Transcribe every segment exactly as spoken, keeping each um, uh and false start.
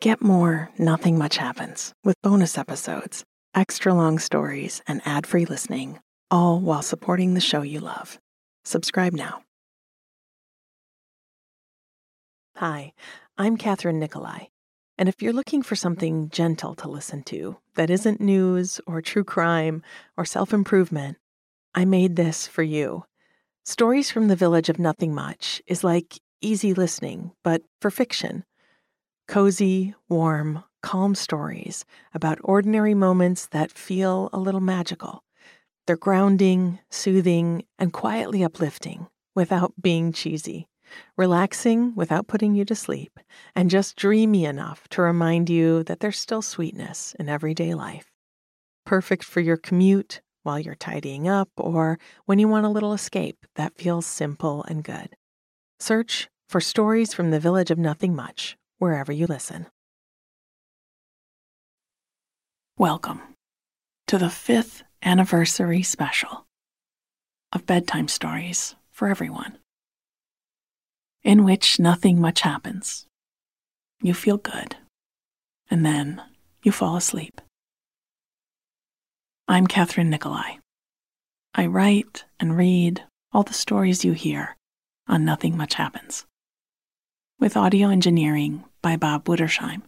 Get more Nothing Much Happens with bonus episodes, extra long stories, and ad-free listening, all while supporting the show you love. Subscribe now. Hi, I'm Catherine Nicolai, and if you're looking for something gentle to listen to that isn't news or true crime or self-improvement, I made this for you. Stories from the Village of Nothing Much is like easy listening, but for fiction. Cozy, warm, calm stories about ordinary moments that feel a little magical. They're grounding, soothing, and quietly uplifting without being cheesy. Relaxing without putting you to sleep, and just dreamy enough to remind you that there's still sweetness in everyday life. Perfect for your commute, while you're tidying up, or when you want a little escape that feels simple and good. Search for Stories from the Village of Nothing Much wherever you listen. Welcome to the fifth anniversary special of Bedtime Stories for Everyone, in which nothing much happens. You feel good, and then you fall asleep. I'm Catherine Nicolai. I write and read all the stories you hear on Nothing Much Happens, with audio engineering by Bob Wittersheim.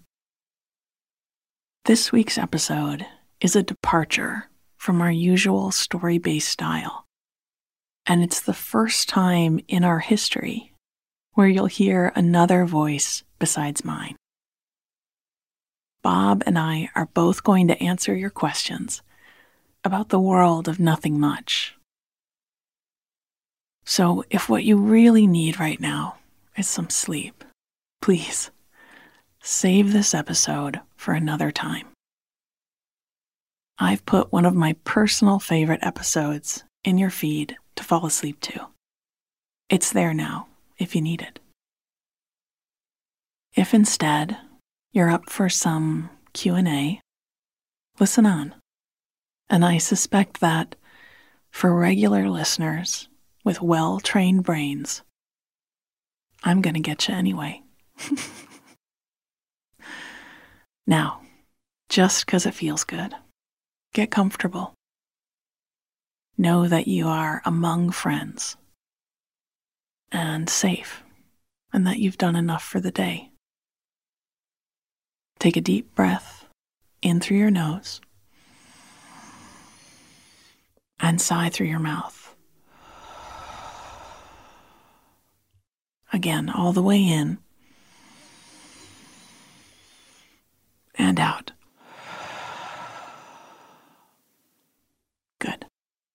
This week's episode is a departure from our usual story-based style, and it's the first time in our history where you'll hear another voice besides mine. Bob and I are both going to answer your questions about the world of nothing much. So if what you really need right now is some sleep, please save this episode for another time. I've put one of my personal favorite episodes in your feed to fall asleep to. It's there now if you need it. If instead you're up for some Q and A, listen on. And I suspect that for regular listeners with well-trained brains, I'm going to get you anyway. Now, just because it feels good, get comfortable. Know that you are among friends and safe, and that you've done enough for the day. Take a deep breath in through your nose and sigh through your mouth. Again, all the way in and out. Good.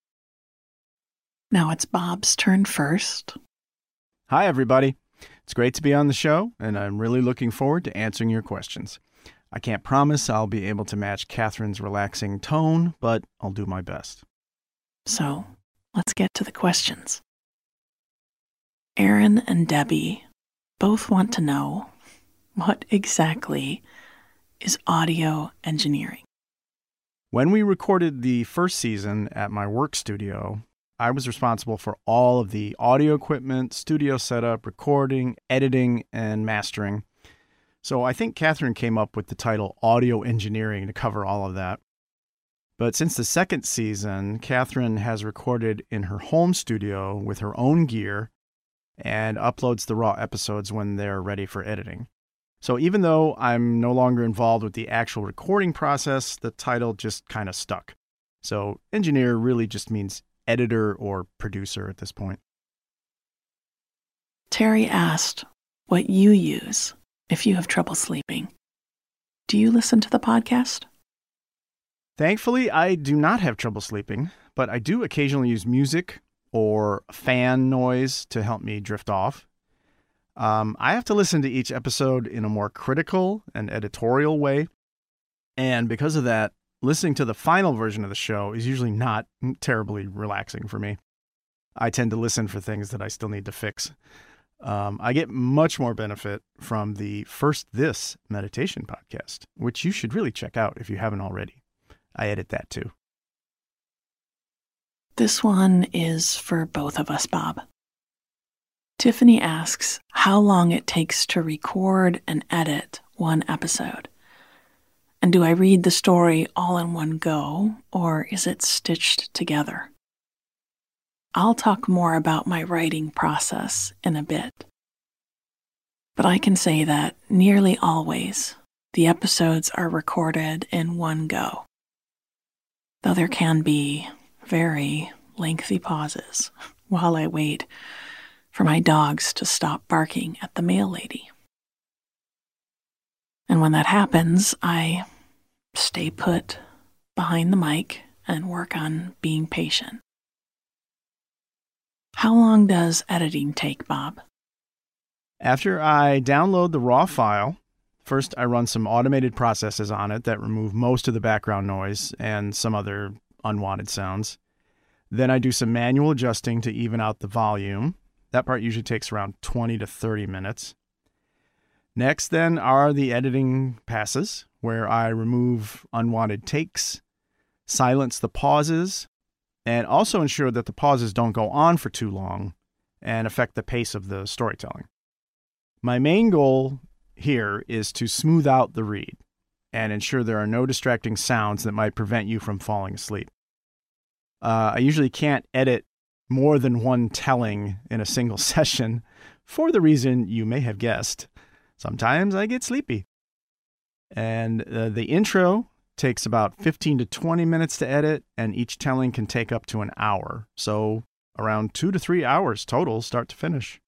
Now it's Bob's turn first. Hi, everybody. It's great to be on the show, and I'm really looking forward to answering your questions. I can't promise I'll be able to match Catherine's relaxing tone, but I'll do my best. So, let's get to the questions. Aaron and Debbie both want to know, what exactly is audio engineering? When we recorded the first season at my work studio, I was responsible for all of the audio equipment, studio setup, recording, editing, and mastering. So I think Catherine came up with the title audio engineering to cover all of that. But since the second season, Catherine has recorded in her home studio with her own gear and uploads the raw episodes when they're ready for editing. So even though I'm no longer involved with the actual recording process, the title just kind of stuck. So engineer really just means editor or producer at this point. Terry asked what you use if you have trouble sleeping. Do you listen to the podcast? Thankfully, I do not have trouble sleeping, but I do occasionally use music or fan noise to help me drift off. Um, I have to listen to each episode in a more critical and editorial way, and because of that, listening to the final version of the show is usually not terribly relaxing for me. I tend to listen for things that I still need to fix. Um, I get much more benefit from the First This meditation podcast, which you should really check out if you haven't already. I edit that too. This one is for both of us, Bob. Tiffany asks how long it takes to record and edit one episode? And do I read the story all in one go, or is it stitched together? I'll talk more about my writing process in a bit. But I can say that nearly always, the episodes are recorded in one go, though there can be very lengthy pauses while I wait for my dogs to stop barking at the mail lady. And when that happens, I stay put behind the mic and work on being patient. How long does editing take, Bob? After I download the raw file, first I run some automated processes on it that remove most of the background noise and some other unwanted sounds. Then I do some manual adjusting to even out the volume. That part usually takes around twenty to thirty minutes. Next, then, are the editing passes, where I remove unwanted takes, silence the pauses, and also ensure that the pauses don't go on for too long and affect the pace of the storytelling. My main goal here is to smooth out the read and ensure there are no distracting sounds that might prevent you from falling asleep. Uh, I usually can't edit more than one telling in a single session for the reason you may have guessed. Sometimes I get sleepy. And uh, the intro takes about fifteen to twenty minutes to edit, and each telling can take up to an hour. So around two to three hours total, start to finish.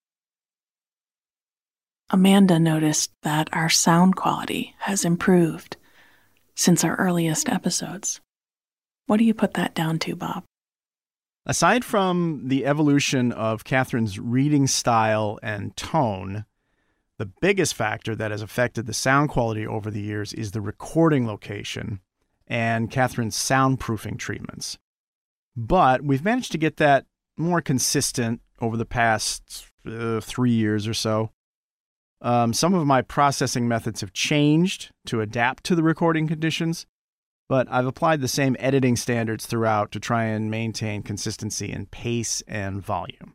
Amanda noticed that our sound quality has improved since our earliest episodes. What do you put that down to, Bob? Aside from the evolution of Catherine's reading style and tone, the biggest factor that has affected the sound quality over the years is the recording location and Catherine's soundproofing treatments. But we've managed to get that more consistent over the past uh, three years or so. Um, some of my processing methods have changed to adapt to the recording conditions, but I've applied the same editing standards throughout to try and maintain consistency in pace and volume.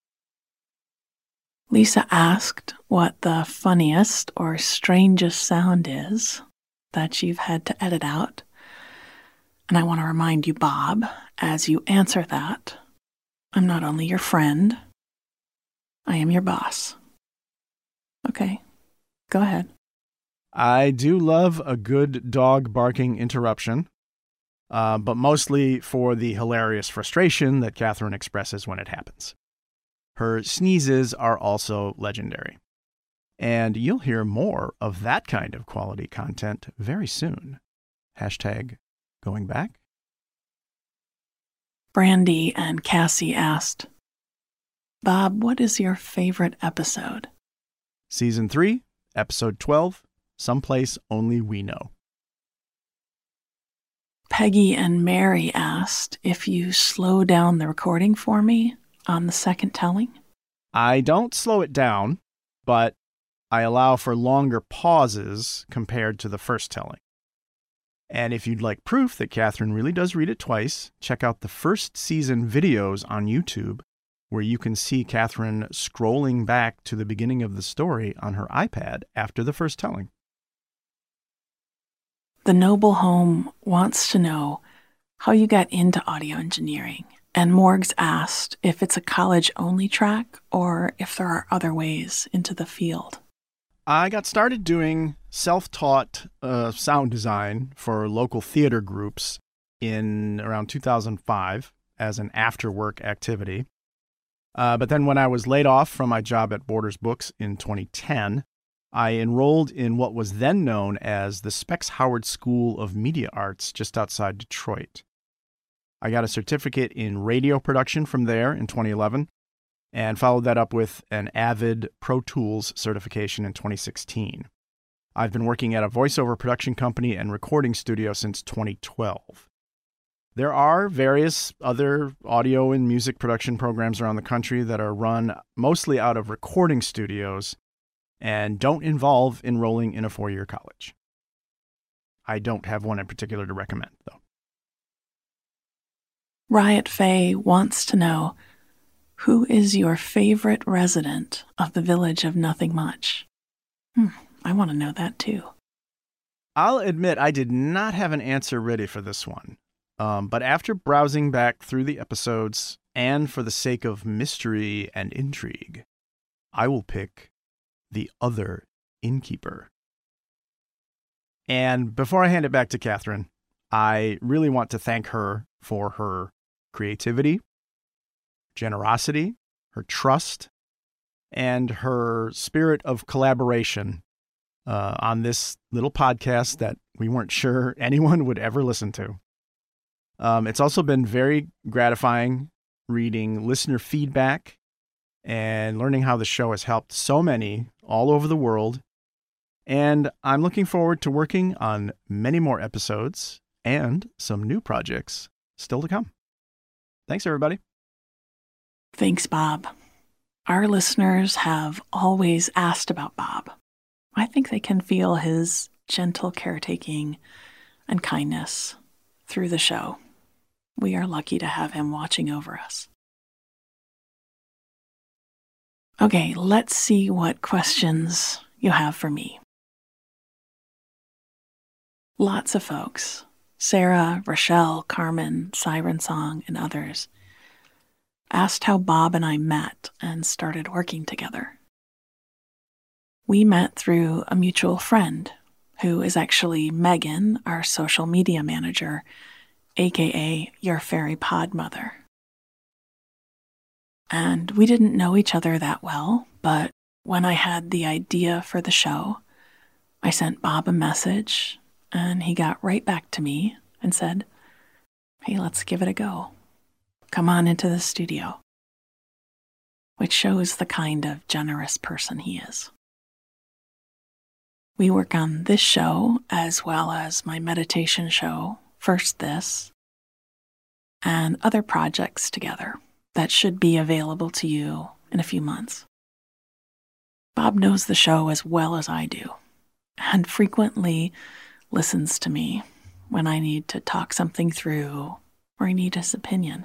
Lisa asked what the funniest or strangest sound is that you've had to edit out. And I want to remind you, Bob, as you answer that, I'm not only your friend, I am your boss. Okay, go ahead. I do love a good dog barking interruption, uh, but mostly for the hilarious frustration that Catherine expresses when it happens. Her sneezes are also legendary. And you'll hear more of that kind of quality content very soon. Hashtag going back. Brandy and Cassie asked, Bob, what is your favorite episode? Season three, Episode twelve, Someplace Only We Know. Peggy and Mary asked if you slow down the recording for me on the second telling. I don't slow it down, but I allow for longer pauses compared to the first telling. And if you'd like proof that Catherine really does read it twice, check out the first season videos on YouTube, where you can see Catherine scrolling back to the beginning of the story on her iPad after the first telling. The Noble Home wants to know how you got into audio engineering, and Morgs asked if it's a college-only track or if there are other ways into the field. I got started doing self-taught uh, sound design for local theater groups in around two thousand five as an after-work activity. Uh, but then when I was laid off from my job at Borders Books in twenty ten, I enrolled in what was then known as the Specs Howard School of Media Arts just outside Detroit. I got a certificate in radio production from there in twenty eleven and followed that up with an Avid Pro Tools certification in twenty sixteen. I've been working at a voiceover production company and recording studio since twenty twelve. There are various other audio and music production programs around the country that are run mostly out of recording studios and don't involve enrolling in a four-year college. I don't have one in particular to recommend, though. Riot Faye wants to know, who is your favorite resident of the Village of Nothing Much? Hmm, I want to know that too. I'll admit I did not have an answer ready for this one. Um, but after browsing back through the episodes, and for the sake of mystery and intrigue, I will pick the other innkeeper. And before I hand it back to Catherine, I really want to thank her for her creativity, generosity, her trust, and her spirit of collaboration uh, on this little podcast that we weren't sure anyone would ever listen to. Um, it's also been very gratifying reading listener feedback and learning how the show has helped so many all over the world. And I'm looking forward to working on many more episodes and some new projects still to come. Thanks, everybody. Thanks, Bob. Our listeners have always asked about Bob. I think they can feel his gentle caretaking and kindness through the show. We are lucky to have him watching over us. Okay, let's see what questions you have for me. Lots of folks, Sarah, Rochelle, Carmen, Siren Song, and others, asked how Bob and I met and started working together. We met through a mutual friend who is actually Megan, our social media manager, aka your fairy pod mother. And we didn't know each other that well, but when I had the idea for the show, I sent Bob a message, and he got right back to me and said, "Hey, let's give it a go. Come on into the studio," which shows the kind of generous person he is. We work on this show as well as my meditation show, First This, and other projects together that should be available to you in a few months. Bob knows the show as well as I do, and frequently listens to me when I need to talk something through or I need his opinion.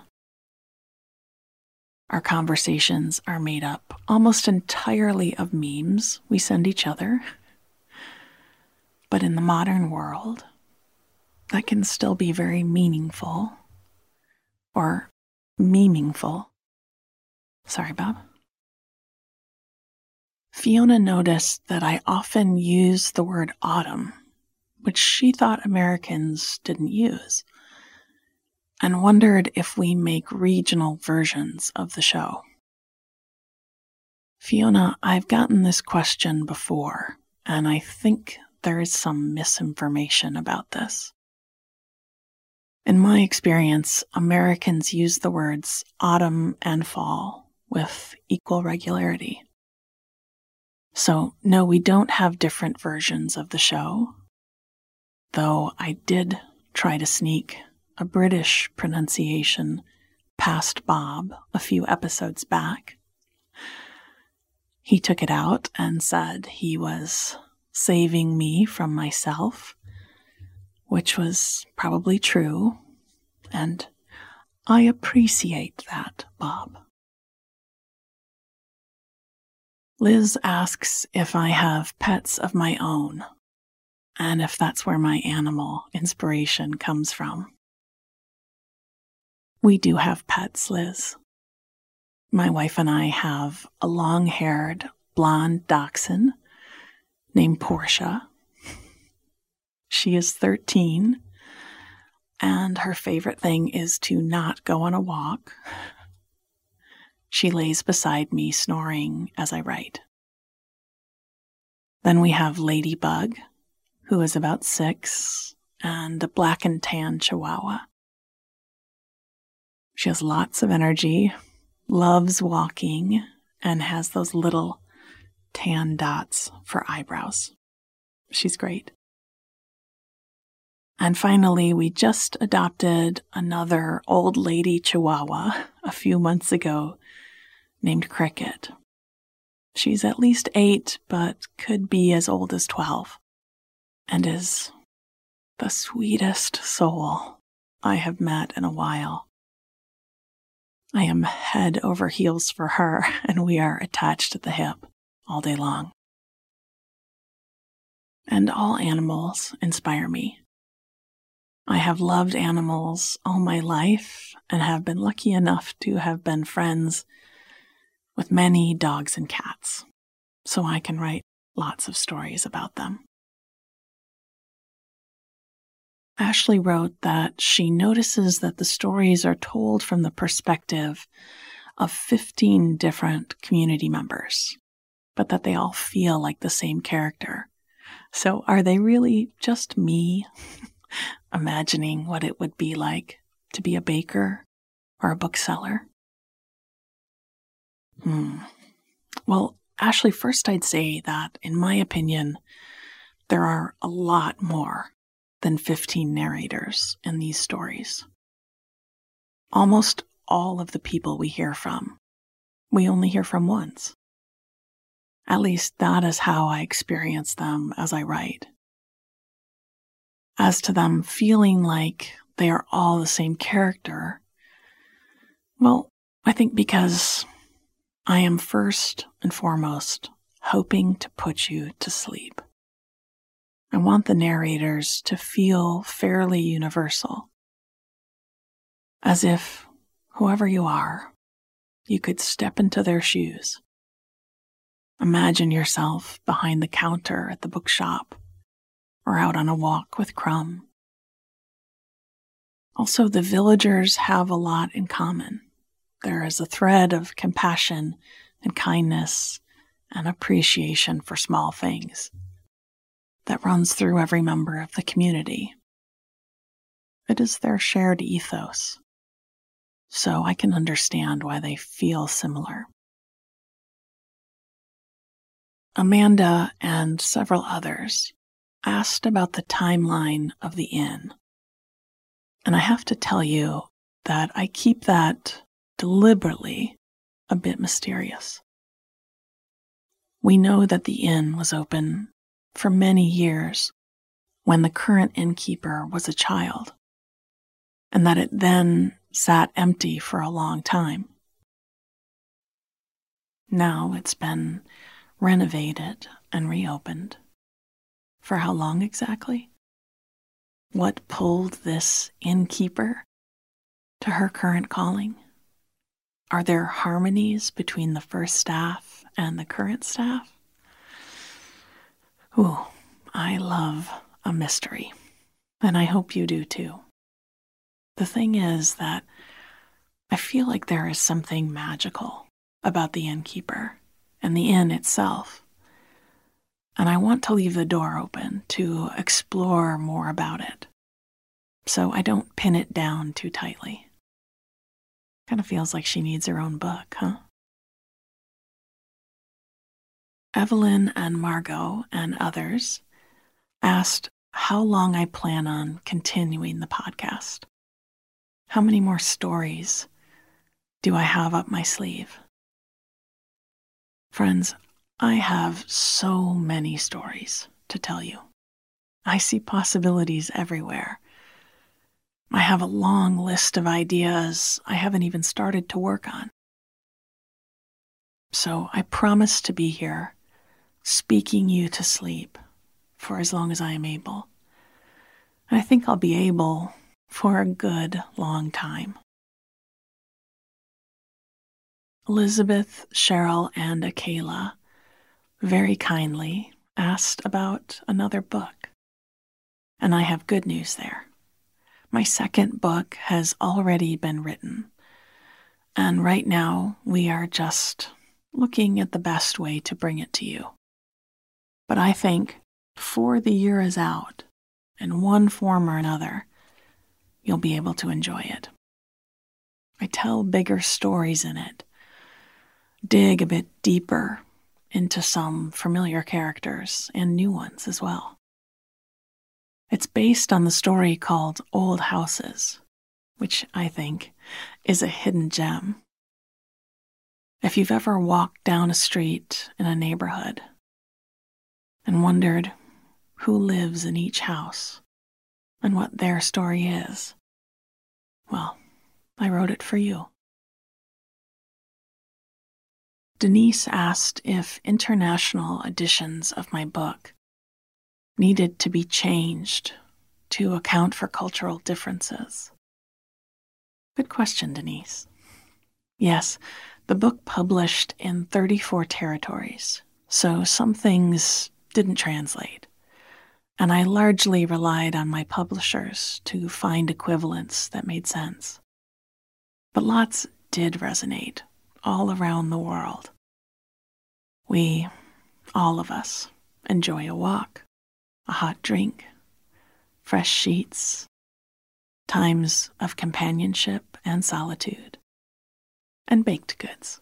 Our conversations are made up almost entirely of memes we send each other. But in the modern world, that can still be very meaningful or meaningful. Sorry, Bob. Fiona noticed that I often use the word autumn, which she thought Americans didn't use, and wondered if we make regional versions of the show. Fiona, I've gotten this question before, and I think there is some misinformation about this. In my experience, Americans use the words autumn and fall with equal regularity. So, no, we don't have different versions of the show, though I did try to sneak a British pronunciation past Bob a few episodes back. He took it out and said he was saving me from myself, which was probably true, and I appreciate that, Bob. Liz asks if I have pets of my own, and if that's where my animal inspiration comes from. We do have pets, Liz. My wife and I have a long-haired blonde dachshund named Portia. She is thirteen, and her favorite thing is to not go on a walk. She lays beside me, snoring as I write. Then we have Ladybug, who is about six, and a black and tan Chihuahua. She has lots of energy, loves walking, and has those little tan dots for eyebrows. She's great. And finally, we just adopted another old lady Chihuahua a few months ago named Cricket. She's at least eight, but could be as old as twelve, and is the sweetest soul I have met in a while. I am head over heels for her, and we are attached at the hip all day long. and all animals inspire me. I have loved animals all my life and have been lucky enough to have been friends with many dogs and cats, so I can write lots of stories about them. Ashley wrote that she notices that the stories are told from the perspective of fifteen different community members, but that they all feel like the same character. So are they really just me imagining what it would be like to be a baker or a bookseller? Hmm. Well, Ashley, first I'd say that, in my opinion, there are a lot more than fifteen narrators in these stories. Almost all of the people we hear from, we only hear from once. At least that is how I experience them as I write. As to them feeling like they are all the same character, well, I think because I am first and foremost hoping to put you to sleep. I want the narrators to feel fairly universal, as if, whoever you are, you could step into their shoes. Imagine yourself behind the counter at the bookshop or out on a walk with Crumb. Also, the villagers have a lot in common. There is a thread of compassion and kindness and appreciation for small things that runs through every member of the community. It is their shared ethos, so I can understand why they feel similar. Amanda and several others asked about the timeline of the inn, and I have to tell you that I keep that deliberately a bit mysterious. We know that the inn was open for many years when the current innkeeper was a child, and that it then sat empty for a long time. Now it's been renovated and reopened. For how long exactly? What pulled this innkeeper to her current calling? Are there harmonies between the first staff and the current staff? Ooh, I love a mystery, and I hope you do too. The thing is that I feel like there is something magical about the innkeeper and the inn itself, and I want to leave the door open to explore more about it, so I don't pin it down too tightly. Kind of feels like she needs her own book, huh? Evelyn and Margot and others asked how long I plan on continuing the podcast. How many more stories do I have up my sleeve? Friends, I have so many stories to tell you. I see possibilities everywhere. I have a long list of ideas I haven't even started to work on. So I promise to be here, speaking you to sleep for as long as I am able. And I think I'll be able for a good long time. Elizabeth, Cheryl, and Akela very kindly asked about another book. And I have good news there. My second book has already been written. And right now we are just looking at the best way to bring it to you. But I think before the year is out, in one form or another, you'll be able to enjoy it. I tell bigger stories in it, dig a bit deeper into some familiar characters and new ones as well. It's based on the story called Old Houses, which I think is a hidden gem. If you've ever walked down a street in a neighborhood and wondered who lives in each house and what their story is, well, I wrote it for you. Denise asked if international editions of my book needed to be changed to account for cultural differences? Good question, Denise. Yes, the book published in thirty-four territories, so some things didn't translate, and I largely relied on my publishers to find equivalents that made sense. But lots did resonate all around the world. We, all of us, enjoy a walk, a hot drink, fresh sheets, times of companionship and solitude, and baked goods.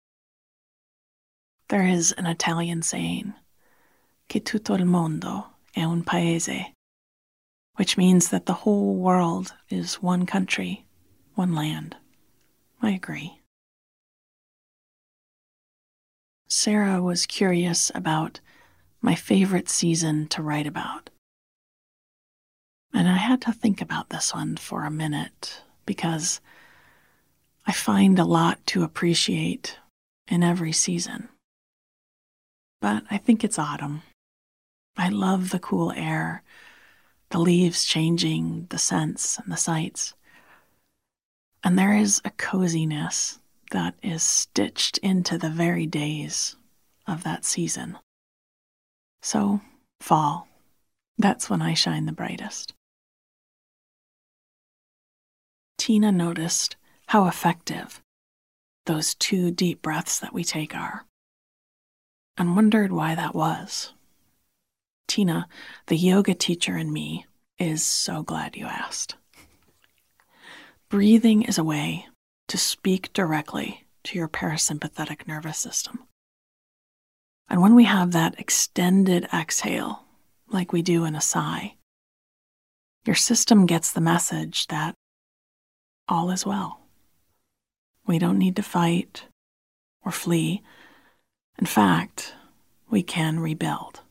There is an Italian saying, che tutto il mondo è un paese, which means that the whole world is one country, one land. I agree. Sarah was curious about my favorite season to write about. And I had to think about this one for a minute because I find a lot to appreciate in every season. But I think it's autumn. I love the cool air, the leaves changing, the scents and the sights. And there is a coziness that is stitched into the very days of that season. So, fall, that's when I shine the brightest. Tina noticed how effective those two deep breaths that we take are, and wondered why that was. Tina, the yoga teacher in me, is so glad you asked. Breathing is a way to speak directly to your parasympathetic nervous system. And when we have that extended exhale, like we do in a sigh, your system gets the message that all is well. We don't need to fight or flee. In fact, we can rebuild.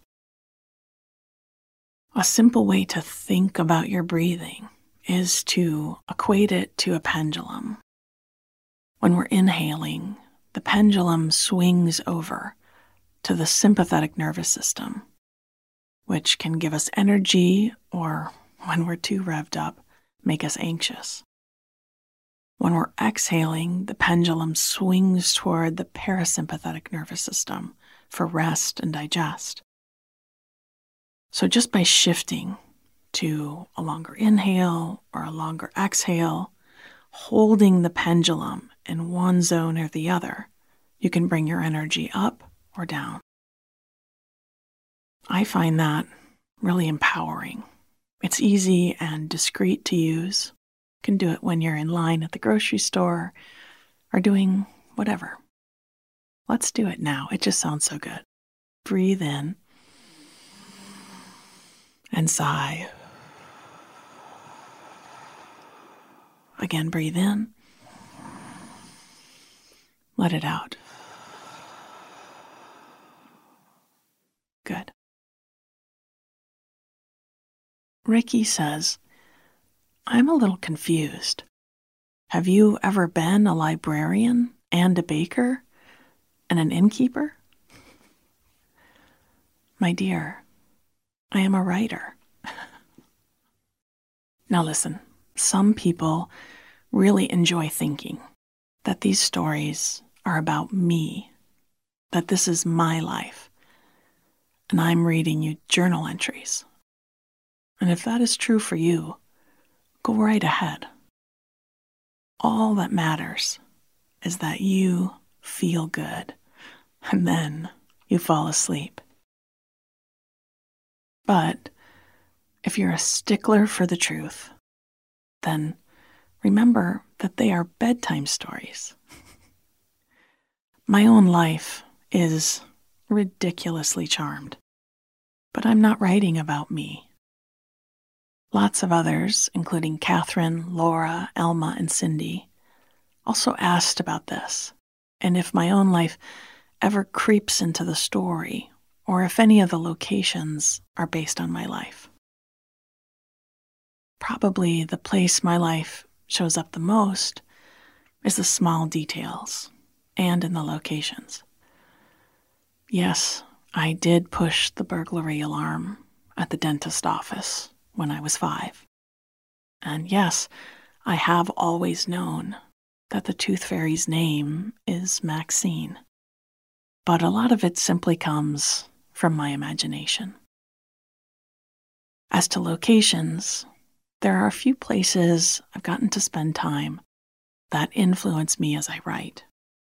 A simple way to think about your breathing is to equate it to a pendulum. When we're inhaling, the pendulum swings over to the sympathetic nervous system, which can give us energy or, when we're too revved up, make us anxious. When we're exhaling, the pendulum swings toward the parasympathetic nervous system for rest and digest. So just by shifting to a longer inhale or a longer exhale, holding the pendulum in one zone or the other, you can bring your energy up or down. I find that really empowering. It's easy and discreet to use. You can do it when you're in line at the grocery store or doing whatever. Let's do it now. It just sounds so good. Breathe in and sigh. Again, breathe in. Let it out. Good. Ricky says, I'm a little confused. Have you ever been a librarian and a baker and an innkeeper? My dear, I am a writer. Now listen, some people really enjoy thinking that these stories are about me, that this is my life, and I'm reading you journal entries. And if that is true for you, go right ahead. All that matters is that you feel good, and then you fall asleep. But if you're a stickler for the truth, then remember that they are bedtime stories. My own life is ridiculously charmed, but I'm not writing about me. Lots of others, including Catherine, Laura, Elma, and Cindy, also asked about this, and if my own life ever creeps into the story, or if any of the locations are based on my life. Probably the place my life shows up the most is the small details and in the locations. Yes, I did push the burglary alarm at the dentist office when I was five. And yes, I have always known that the tooth fairy's name is Maxine. But a lot of it simply comes from my imagination. As to locations, there are a few places I've gotten to spend time that influence me as I write.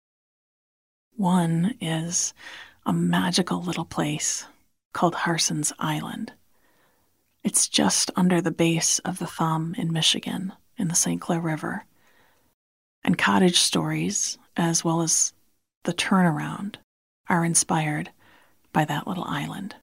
One is a magical little place called Harson's Island. It's just under the base of the Thumb in Michigan, in the Saint Clair River. And cottage stories, as well as the turnaround, are inspired by that little island.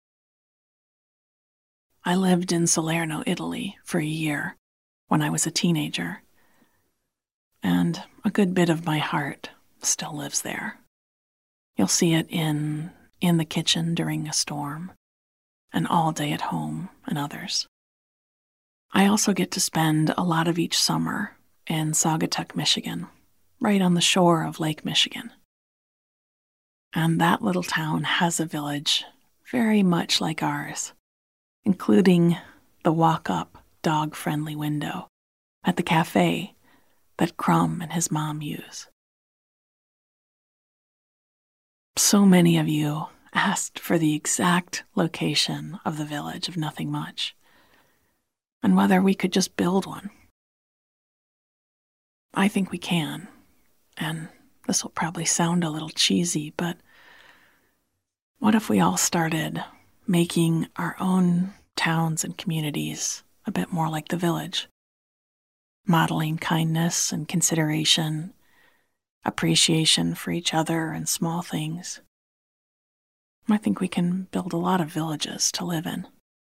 I lived in Salerno, Italy, for a year when I was a teenager, and a good bit of my heart still lives there. You'll see it in In the Kitchen During a Storm, and All Day at Home, and others. I also get to spend a lot of each summer in Saugatuck, Michigan, right on the shore of Lake Michigan. And that little town has a village very much like ours, including the walk-up, dog-friendly window at the cafe that Crumb and his mom use. So many of you asked for the exact location of the village of Nothing Much, and whether we could just build one. I think we can, and this will probably sound a little cheesy, but what if we all started making our own towns and communities a bit more like the village, modeling kindness and consideration, appreciation for each other and small things? I think we can build a lot of villages to live in.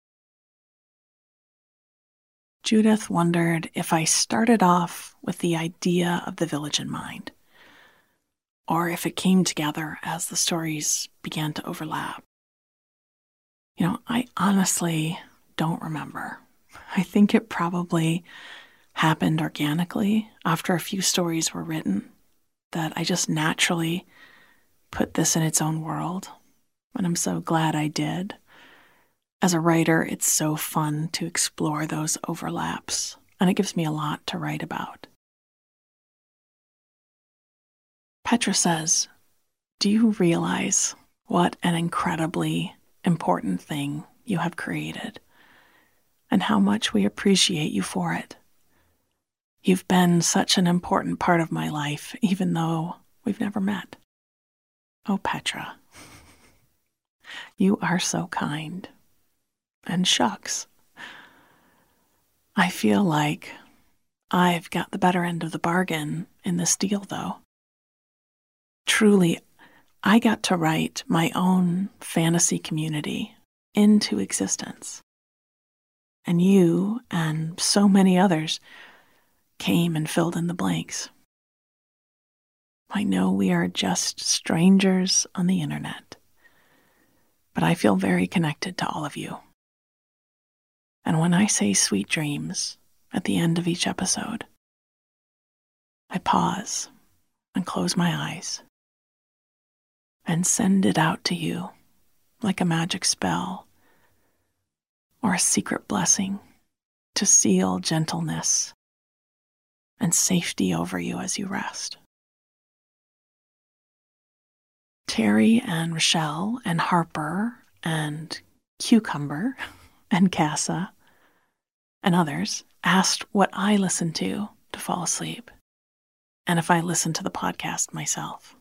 Judith wondered if I started off with the idea of the village in mind, or if it came together as the stories began to overlap. You know, I honestly don't remember. I think it probably happened organically after a few stories were written, that I just naturally put this in its own world, and I'm so glad I did. As a writer, it's so fun to explore those overlaps, and it gives me a lot to write about. Petra says, "Do you realize what an incredibly important thing you have created, and how much we appreciate you for it? You've been such an important part of my life, even though we've never met." Oh, Petra, you are so kind. And shucks, I feel like I've got the better end of the bargain in this deal, though. Truly, I got to write my own fantasy community into existence. And you and so many others came and filled in the blanks. I know we are just strangers on the internet, but I feel very connected to all of you. And when I say sweet dreams at the end of each episode, I pause and close my eyes and send it out to you like a magic spell or a secret blessing to seal gentleness and safety over you as you rest. Terry and Rochelle and Harper and Cucumber and Casa and others asked what I listen to to fall asleep, and if I listen to the podcast myself.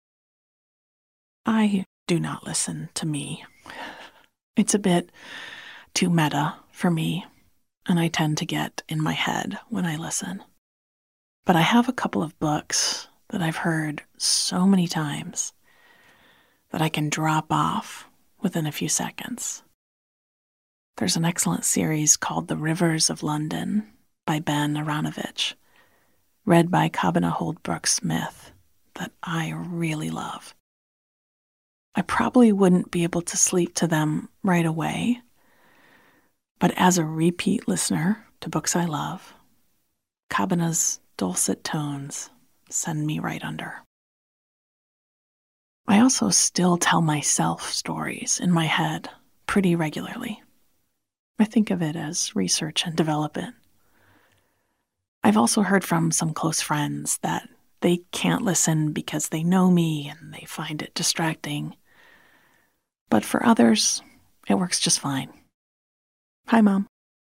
I do not listen to me. It's a bit too meta for me, and I tend to get in my head when I listen. But I have a couple of books that I've heard so many times that I can drop off within a few seconds. There's an excellent series called The Rivers of London by Ben Aronovich, read by Kabina Holdbrook-Smith, that I really love. I probably wouldn't be able to sleep to them right away, but as a repeat listener to books I love, Kabina's dulcet tones send me right under. I also still tell myself stories in my head pretty regularly. I think of it as research and development. I've also heard from some close friends that they can't listen because they know me and they find it distracting. But for others, it works just fine. Hi, Mom.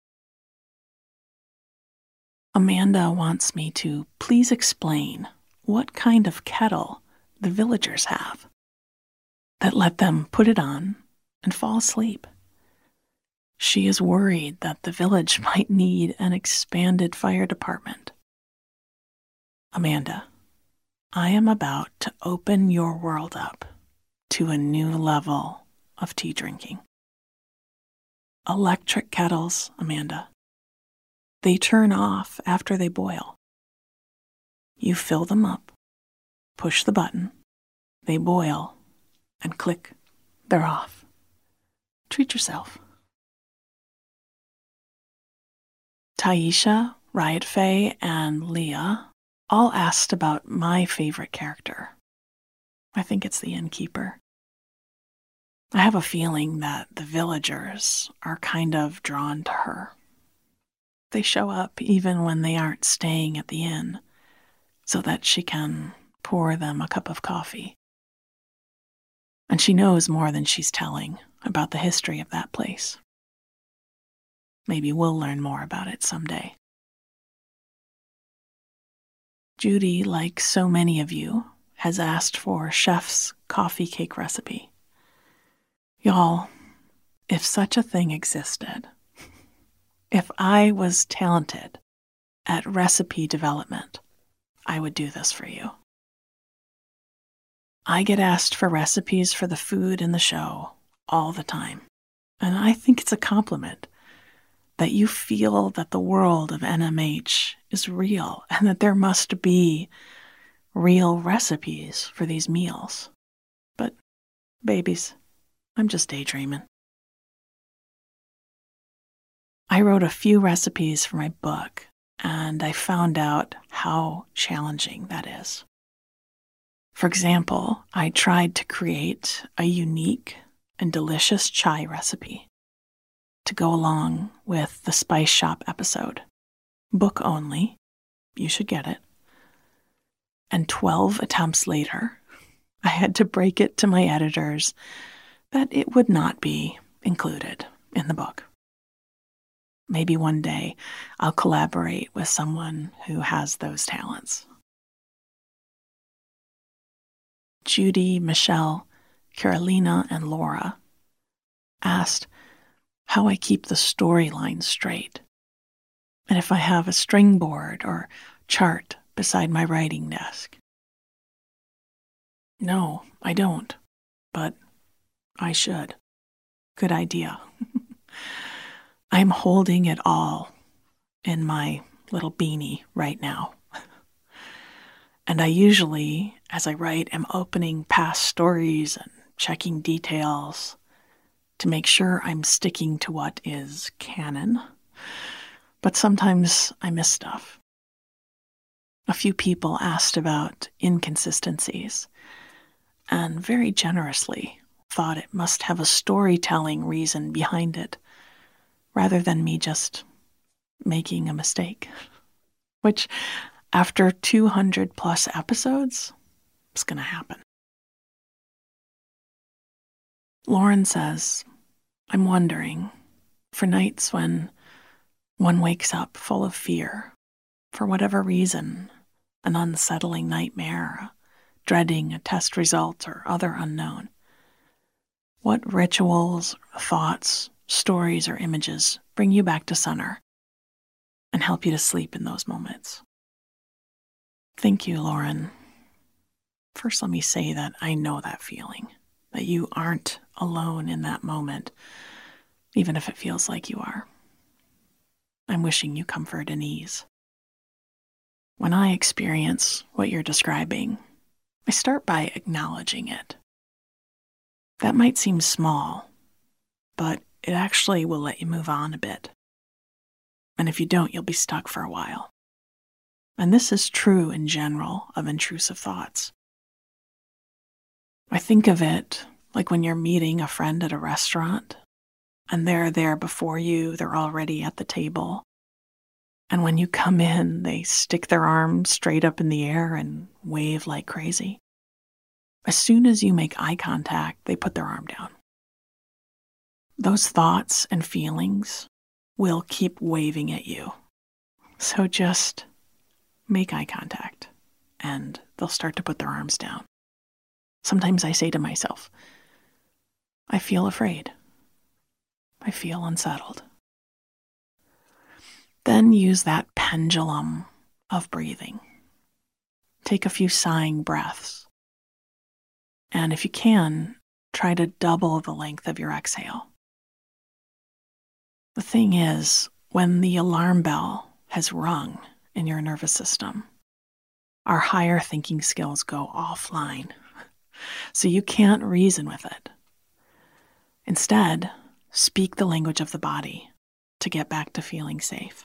Amanda wants me to please explain what kind of kettle the villagers have that let them put it on and fall asleep. She is worried that the village might need an expanded fire department. Amanda, I am about to open your world up to a new level of tea drinking. Electric kettles, Amanda. They turn off after they boil. You fill them up, push the button, they boil, and click, they're off. Treat yourself. Taisha, Riot Faye, and Leah all asked about my favorite character. I think it's the innkeeper. I have a feeling that the villagers are kind of drawn to her. They show up even when they aren't staying at the inn, so that she can pour them a cup of coffee. And she knows more than she's telling about the history of that place. Maybe we'll learn more about it someday. Judy, like so many of you, has asked for Chef's coffee cake recipe. Y'all, if such a thing existed, if I was talented at recipe development, I would do this for you. I get asked for recipes for the food in the show all the time, and I think it's a compliment that you feel that the world of N M H is real and that there must be real recipes for these meals. But, babies, I'm just daydreaming. I wrote a few recipes for my book, and I found out how challenging that is. For example, I tried to create a unique and delicious chai recipe to go along with the Spice Shop episode. Book only. You should get it. And twelve attempts later, I had to break it to my editors that it would not be included in the book. Maybe one day I'll collaborate with someone who has those talents. Judy, Michelle, Carolina, and Laura asked how I keep the storyline straight, and if I have a string board or chart beside my writing desk. No, I don't, but I should. Good idea. I'm holding it all in my little beanie right now. And I usually, as I write, am opening past stories and checking details to make sure I'm sticking to what is canon. But sometimes I miss stuff. A few people asked about inconsistencies, and very generously thought it must have a storytelling reason behind it, rather than me just making a mistake. Which, after two hundred plus episodes, is going to happen. Lauren says, I'm wondering, for nights when one wakes up full of fear, for whatever reason, an unsettling nightmare, dreading a test result or other unknown, what rituals, thoughts, stories, or images bring you back to center and help you to sleep in those moments? Thank you, Lauren. First, let me say that I know that feeling, that you aren't alone in that moment, even if it feels like you are. I'm wishing you comfort and ease. When I experience what you're describing, I start by acknowledging it. That might seem small, but it actually will let you move on a bit. And if you don't, you'll be stuck for a while. And this is true in general of intrusive thoughts. I think of it like when you're meeting a friend at a restaurant and they're there before you. They're already at the table. And when you come in, they stick their arm straight up in the air and wave like crazy. As soon as you make eye contact, they put their arm down. Those thoughts and feelings will keep waving at you. So just make eye contact, and they'll start to put their arms down. Sometimes I say to myself, I feel afraid. I feel unsettled. Then use that pendulum of breathing. Take a few sighing breaths. And if you can, try to double the length of your exhale. The thing is, when the alarm bell has rung in your nervous system, our higher thinking skills go offline. So you can't reason with it. Instead, speak the language of the body to get back to feeling safe.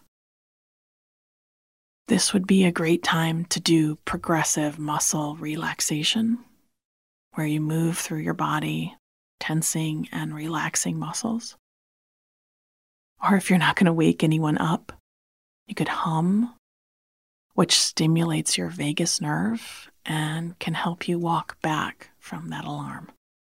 This would be a great time to do progressive muscle relaxation, where you move through your body, tensing and relaxing muscles. Or if you're not going to wake anyone up, you could hum, which stimulates your vagus nerve and can help you walk back from that alarm.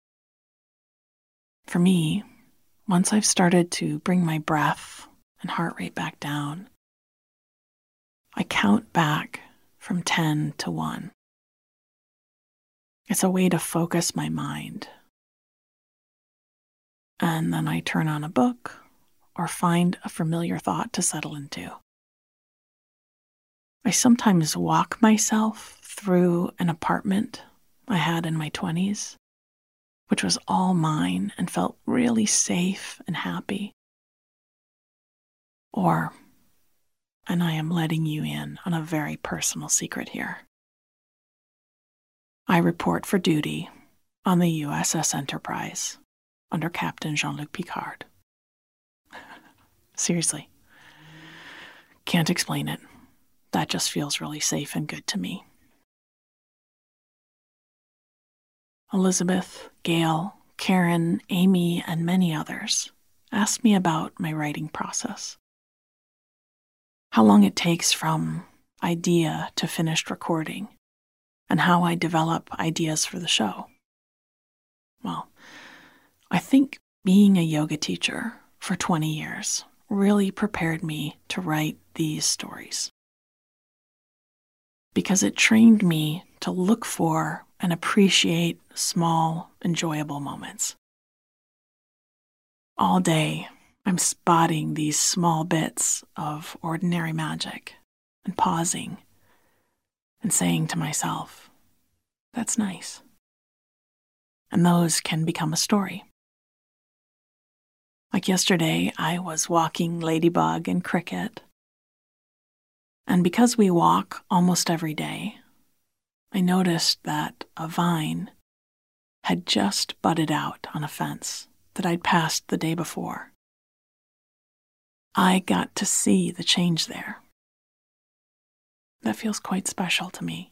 For me, once I've started to bring my breath and heart rate back down, I count back from ten to one. It's a way to focus my mind. And then I turn on a book or find a familiar thought to settle into. I sometimes walk myself through an apartment I had in my twenties, which was all mine and felt really safe and happy. Or, and I am letting you in on a very personal secret here, I report for duty on the U S S Enterprise under Captain Jean-Luc Picard. Seriously. Can't explain it. That just feels really safe and good to me. Elizabeth, Gail, Karen, Amy, and many others asked me about my writing process. How long it takes from idea to finished recording, and how I develop ideas for the show. Well, I think being a yoga teacher for twenty years really prepared me to write these stories, because it trained me to look for and appreciate small, enjoyable moments. All day, I'm spotting these small bits of ordinary magic and pausing and saying to myself, that's nice. And those can become a story. Like yesterday, I was walking Ladybug and Cricket. And because we walk almost every day, I noticed that a vine had just budded out on a fence that I'd passed the day before. I got to see the change there. That feels quite special to me.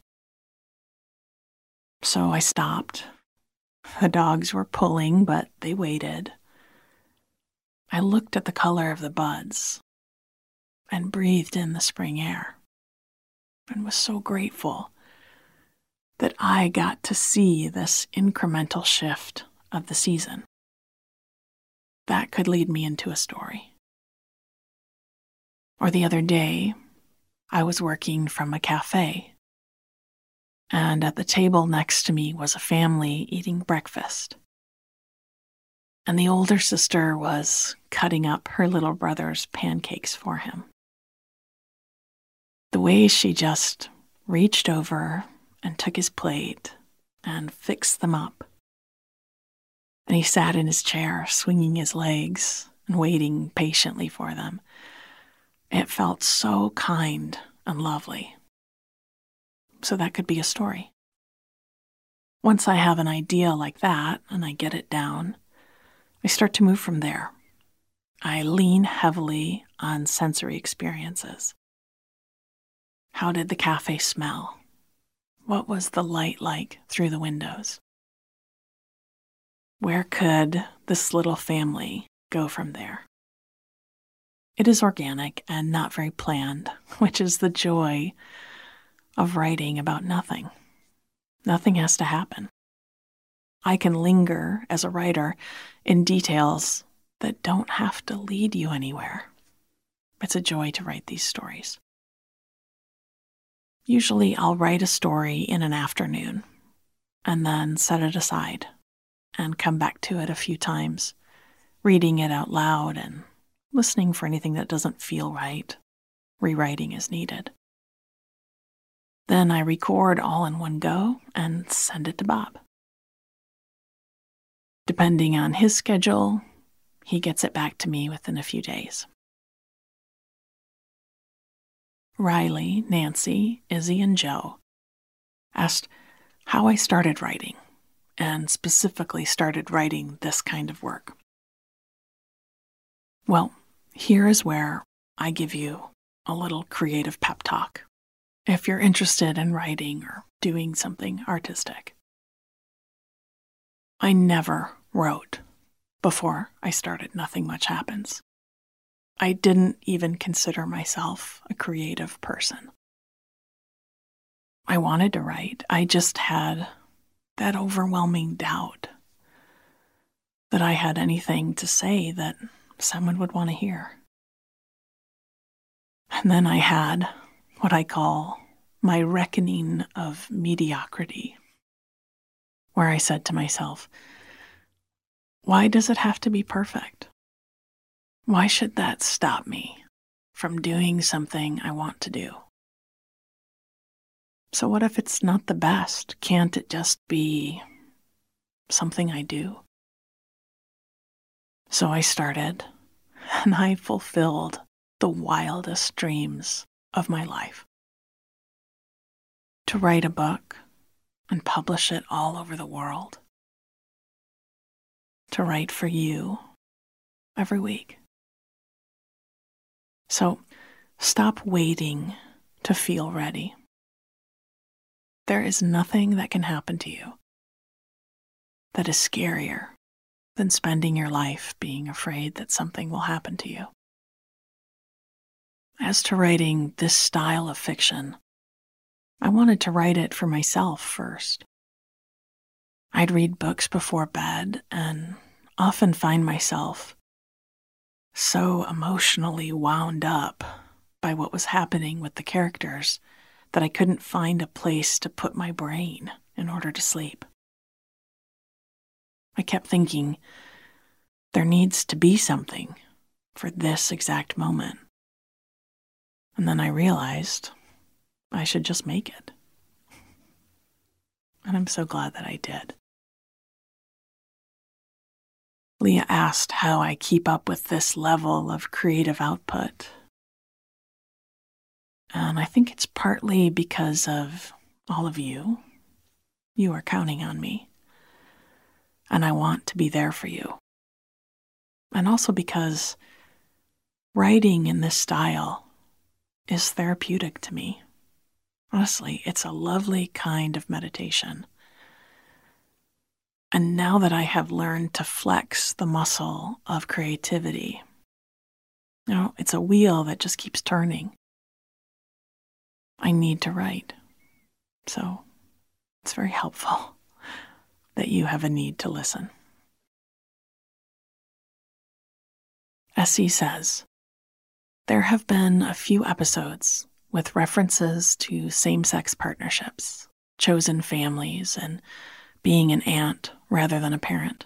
So I stopped. The dogs were pulling, but they waited. I looked at the color of the buds and breathed in the spring air and was so grateful that I got to see this incremental shift of the season. That could lead me into a story. Or the other day, I was working from a cafe, and at the table next to me was a family eating breakfast. And the older sister was cutting up her little brother's pancakes for him. The way she just reached over and took his plate and fixed them up. And he sat in his chair, swinging his legs and waiting patiently for them. It felt so kind and lovely. So that could be a story. Once I have an idea like that and I get it down, I start to move from there. I lean heavily on sensory experiences. How did the cafe smell? What was the light like through the windows? Where could this little family go from there. It is organic and not very planned, which is the joy of writing about nothing. Nothing has to happen. I can linger as a writer in details that don't have to lead you anywhere. It's a joy to write these stories. Usually I'll write a story in an afternoon and then set it aside and come back to it a few times, reading it out loud and listening for anything that doesn't feel right. Rewriting is needed. Then I record all in one go and send it to Bob. Depending on his schedule, he gets it back to me within a few days. Riley, Nancy, Izzy, and Joe asked how I started writing, and specifically started writing this kind of work. Well, here is where I give you a little creative pep talk if you're interested in writing or doing something artistic. I never wrote before I started Nothing Much Happens. I didn't even consider myself a creative person. I wanted to write. I just had that overwhelming doubt that I had anything to say that someone would want to hear. And then I had what I call my reckoning of mediocrity, where I said to myself, why does it have to be perfect? Why should that stop me from doing something I want to do? So what if it's not the best? Can't it just be something I do? So I started, and I fulfilled the wildest dreams of my life. To write a book and publish it all over the world. To write for you every week. So stop waiting to feel ready. There is nothing that can happen to you that is scarier than spending your life being afraid that something will happen to you. As to writing this style of fiction, I wanted to write it for myself first. I'd read books before bed and often find myself so emotionally wound up by what was happening with the characters that I couldn't find a place to put my brain in order to sleep. I kept thinking, there needs to be something for this exact moment. And then I realized I should just make it. And I'm so glad that I did. Leah asked how I keep up with this level of creative output. And I think it's partly because of all of you. You are counting on me. And I want to be there for you. And also because writing in this style is therapeutic to me. Honestly, it's a lovely kind of meditation. And now that I have learned to flex the muscle of creativity, you know, it's a wheel that just keeps turning. I need to write. So it's very helpful that you have a need to listen. Essie says, there have been a few episodes with references to same-sex partnerships, chosen families, and being an aunt rather than a parent.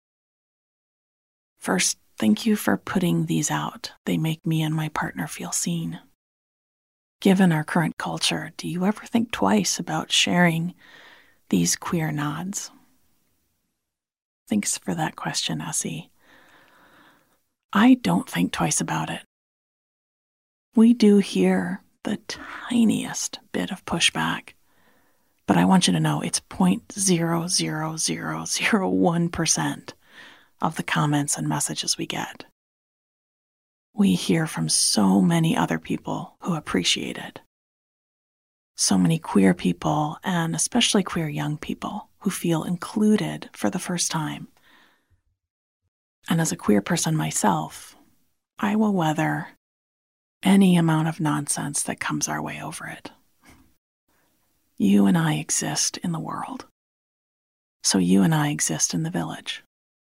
First, thank you for putting these out. They make me and my partner feel seen. Given our current culture, do you ever think twice about sharing these queer nods? Thanks for that question, Essie. I don't think twice about it. We do hear the tiniest bit of pushback, but I want you to know it's zero point zero zero zero zero one percent of the comments and messages we get. We hear from so many other people who appreciate it. So many queer people, and especially queer young people, who feel included for the first time. And as a queer person myself, I will weather any amount of nonsense that comes our way over it. You and I exist in the world. So you and I exist in the village.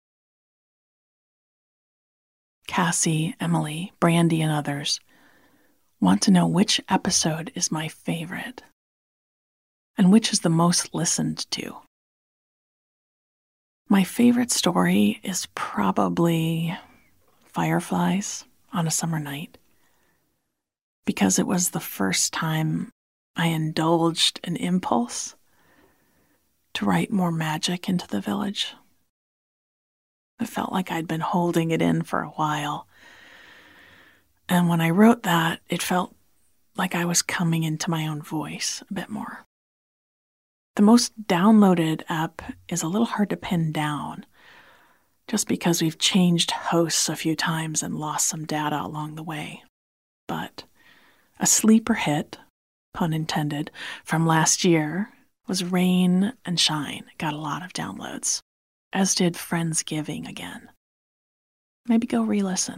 Cassie, Emily, Brandy, and others want to know which episode is my favorite and which is the most listened to. My favorite story is probably Fireflies on a Summer Night, because it was the first time I indulged an impulse to write more magic into the village. It felt like I'd been holding it in for a while. And when I wrote that, it felt like I was coming into my own voice a bit more. The most downloaded app is a little hard to pin down, just because we've changed hosts a few times and lost some data along the way. But a sleeper hit, pun intended, from last year was Rain and Shine. It got a lot of downloads, as did Friendsgiving again. Maybe go re-listen.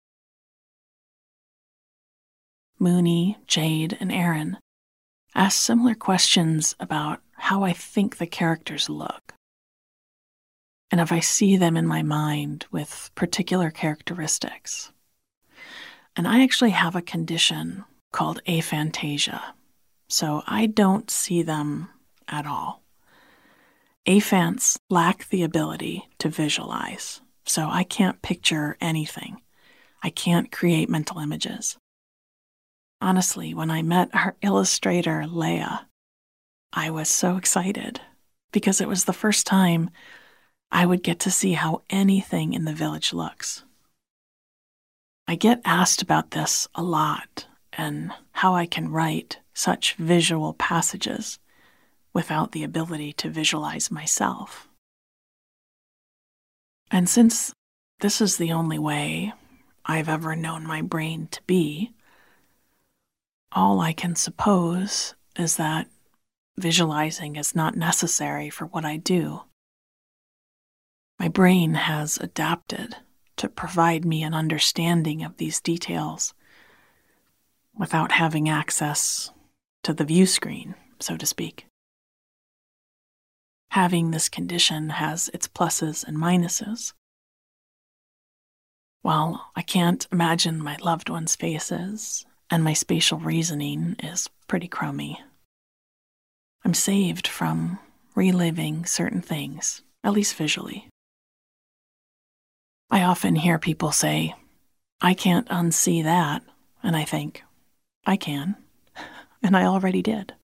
Mooney, Jade, and Aaron asked similar questions about how I think the characters look, and if I see them in my mind with particular characteristics. And I actually have a condition called aphantasia, so I don't see them at all. Aphants lack the ability to visualize, so I can't picture anything. I can't create mental images. Honestly, when I met our illustrator, Leah, I was so excited because it was the first time I would get to see how anything in the village looks. I get asked about this a lot and how I can write such visual passages without the ability to visualize myself. And since this is the only way I've ever known my brain to be, all I can suppose is that visualizing is not necessary for what I do. My brain has adapted to provide me an understanding of these details without having access to the view screen, so to speak. Having this condition has its pluses and minuses. While I can't imagine my loved ones' faces, and my spatial reasoning is pretty crummy, I'm saved from reliving certain things, at least visually. I often hear people say, I can't unsee that, and I think, I can, and I already did.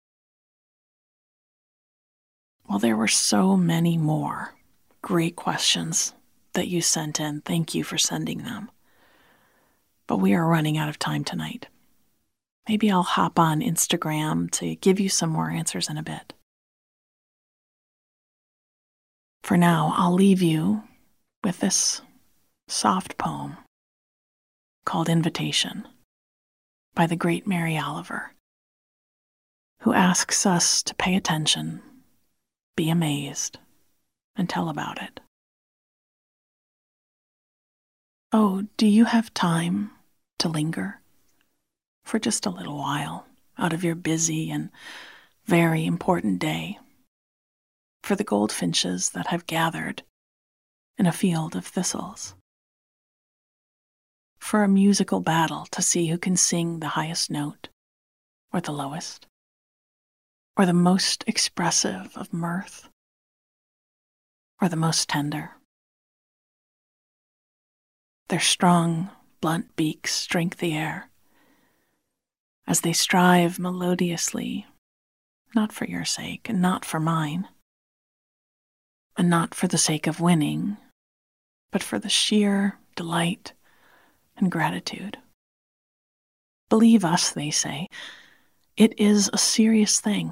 Well, there were so many more great questions that you sent in. Thank you for sending them. But we are running out of time tonight. Maybe I'll hop on Instagram to give you some more answers in a bit. For now, I'll leave you with this soft poem called Invitation by the great Mary Oliver, who asks us to pay attention, be amazed, and tell about it. Oh, do you have time to linger for just a little while out of your busy and very important day for the goldfinches that have gathered in a field of thistles, for a musical battle to see who can sing the highest note or the lowest, or the most expressive of mirth or the most tender? Their strong, blunt beaks drink the air as they strive melodiously, not for your sake and not for mine, and not for the sake of winning, but for the sheer delight and gratitude. Believe us, they say, it is a serious thing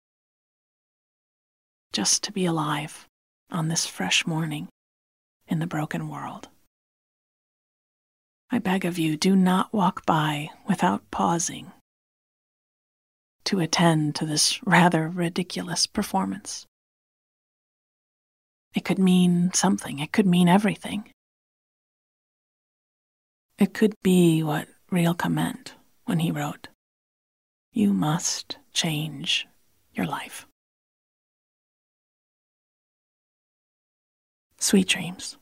just to be alive on this fresh morning in the broken world. I beg of you, do not walk by without pausing to attend to this rather ridiculous performance. It could mean something. It could mean everything. It could be what Rilke meant when he wrote, "You must change your life." Sweet dreams.